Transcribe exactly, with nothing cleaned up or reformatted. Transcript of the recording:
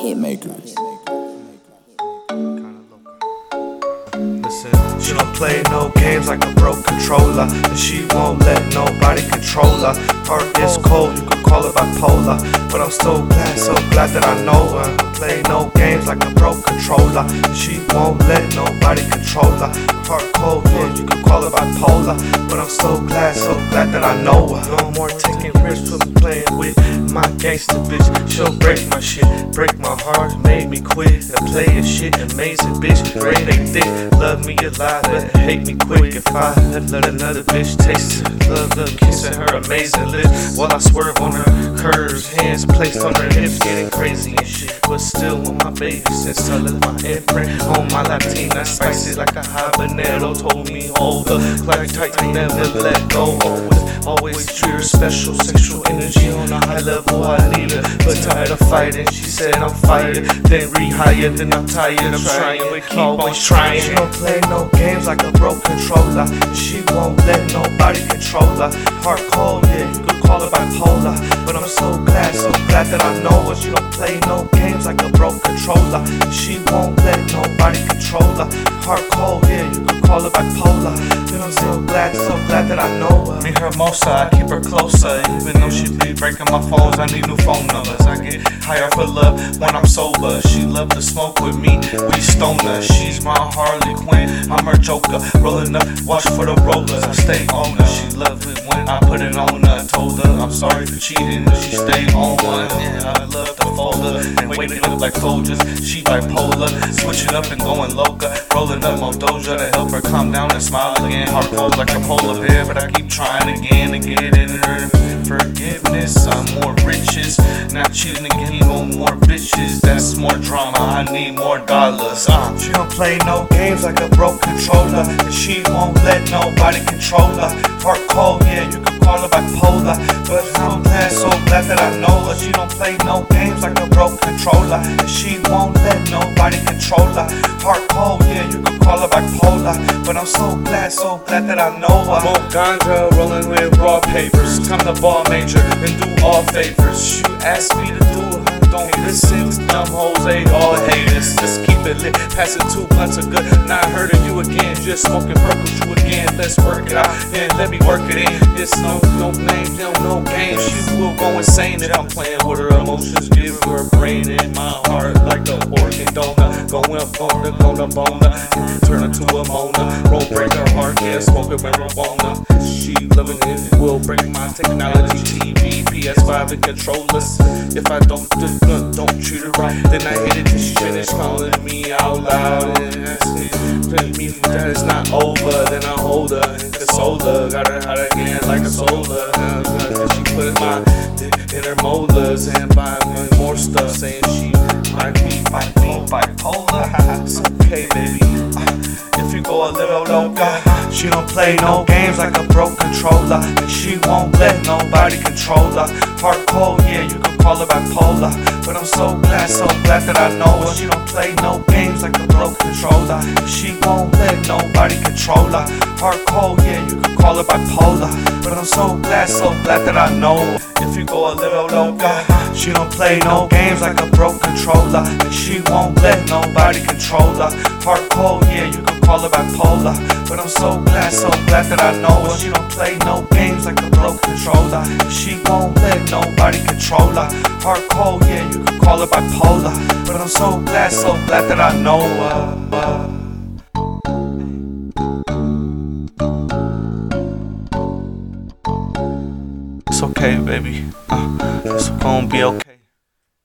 Hitmakers. Listen, she don't play no games like a broke controller, and she won't let nobody control her. Heart is cold, you could call it bipolar, but I'm so glad, so glad that I know her. Play no games like a broke controller, and she won't let nobody control her. Heart cold, yeah, you could call it bipolar, but I'm so glad, so glad that I know her. No more taking risks with me playing with my gangster bitch. She'll break my shit, break my heart, made me quit and play a shit. Amazing bitch, brain they thick, love me alive, but hate me quick. If I let another bitch taste it, love, love kissing her amazing lips while I swerve on her curves, hands placed on her hips, getting crazy and shit. But still with my baby since I left my imprint on my Latina, spicy like a habanero. Told me hold up, like tight, never let go. Always, always treat her special, sexual energy on a high level. I need her, but tired of fighting. She said I'm fired, then rehired, then I'm tired. I'm trying, but keep on trying. She don't play no games like a broke controller. She won't let nobody control her. Heart cold, yeah, you could call it bipolar, but I'm so glad, so glad that I know her. She don't play no games like a broke controller. She won't let nobody control her. Heart cold, yeah, you could call it bipolar, but I'm so glad, so glad that I know her. Me Hermosa, I keep her closer, even though she be breaking my phones. I need new phone numbers. I get higher for love when I'm sober. She love to smoke with me, we stoner. She's my Harley Quinn, I'm her Joker. Rolling up, watch for the rollers, I stay on her. She love it when I put it on her. Told her I'm sorry for cheating, but she stay on one. Yeah, I love to fold her and wake it up like Folgers. She bipolar, switching up and going loca. Rolling up more doja to help her calm down and smile again. Heart cold like a polar bear, but I keep trying again and get in her forgiveness. I'm more riches, not cheating again on more bitches. That's more drama, I need more dollars. uh, She don't play no games like a broke controller, and she won't let nobody control her. Heart cold, yeah, you can call her bipolar, but I'm glad, so glad that I know her. She don't play no games like a broke controller, and she won't let nobody control her. Heart cold, yeah, you can call her bipolar, but I'm so glad, so glad that I know her. Smoke ganja, rolling with raw papers. Come to ball major and do all favors. You ask me to do it, don't listen. Dumb hoes, they all haters. Just keep it lit, pass it two blunts of good. Not hurting you again, just smoking purple you again. Let's work it out and let me work it in. It's no, no name, no, no game. She will go insane if I'm playing with her emotions. Give her a brain in my heart like the organ donor. Going up on the, gonna bona, turn her to a Mona. Roll break her heart, yeah, smoking marijuana. She loving it, will break my technology. T V, P S five and controllers. If I don't do good, don't treat her right, then I hate it till she finish calling me out loud and asking me that it's not over. Then I hold her and console her, got her hot again like a solar. Then she put my dick in her molars and buy me more stuff, saying she might be bipolar. It's okay, baby, if you go a little loca. She don't play no games like a broke controller, and she won't let nobody control her. Heart cold, yeah, you can call her bipolar, but I'm so glad, so glad that I know her. She don't play no games like a broke controller, and she won't let nobody control her. Heart cold, yeah, you can call her bipolar, but I'm so glad, so glad that I know her. If you go a little loca, she don't play no games like a broke controller, and she won't let nobody control her. Heart cold, yeah, you can call her bipolar, but I'm so glad, so glad that I know her. She don't play no games like a broke controller, and she won't let nobody control her. Heart cold, yeah, you can call her bipolar, but I'm so glad, so glad that I know her. It's okay, baby. Uh, it's gonna be okay.